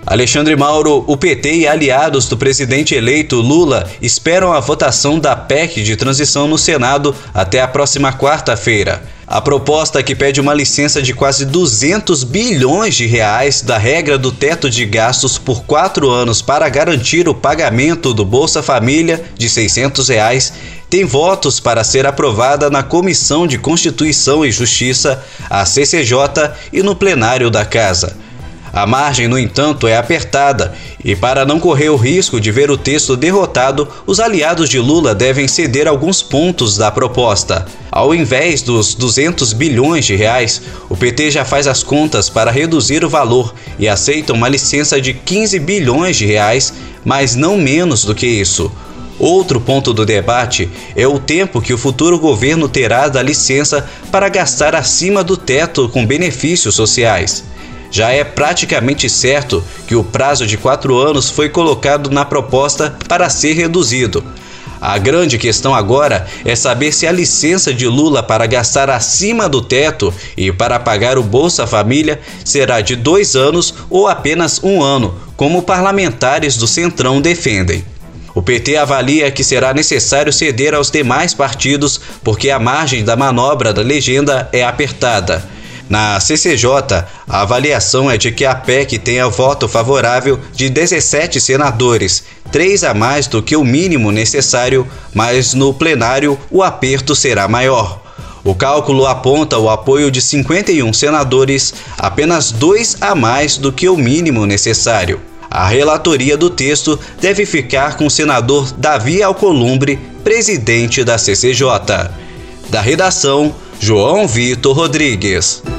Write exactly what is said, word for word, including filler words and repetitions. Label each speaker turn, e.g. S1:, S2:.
S1: Alexandre Mauro, o P T e aliados do presidente eleito Lula esperam a votação da P E C de transição no Senado até a próxima quarta-feira. A proposta, que pede uma licença de quase duzentos bilhões de reais da regra do teto de gastos por quatro anos para garantir o pagamento do Bolsa Família de seiscentos reais, tem votos para ser aprovada na Comissão de Constituição e Justiça, a C C J, e no plenário da Casa. A margem, no entanto, é apertada e, para não correr o risco de ver o texto derrotado, os aliados de Lula devem ceder alguns pontos da proposta. Ao invés dos duzentos bilhões de reais, o P T já faz as contas para reduzir o valor e aceita uma licença de quinze bilhões de reais, mas não menos do que isso. Outro ponto do debate é o tempo que o futuro governo terá da licença para gastar acima do teto com benefícios sociais. Já é praticamente certo que o prazo de quatro anos foi colocado na proposta para ser reduzido. A grande questão agora é saber se a licença de Lula para gastar acima do teto e para pagar o Bolsa Família será de dois anos ou apenas um ano, como parlamentares do Centrão defendem. O P T avalia que será necessário ceder aos demais partidos porque a margem da manobra da legenda é apertada. Na C C J, a avaliação é de que a P E C tenha voto favorável de dezessete senadores, três a mais do que o mínimo necessário, mas no plenário o aperto será maior. O cálculo aponta o apoio de cinquenta e um senadores, apenas dois a mais do que o mínimo necessário. A relatoria do texto deve ficar com o senador Davi Alcolumbre, presidente da C C J. Da redação, João Vitor Rodrigues.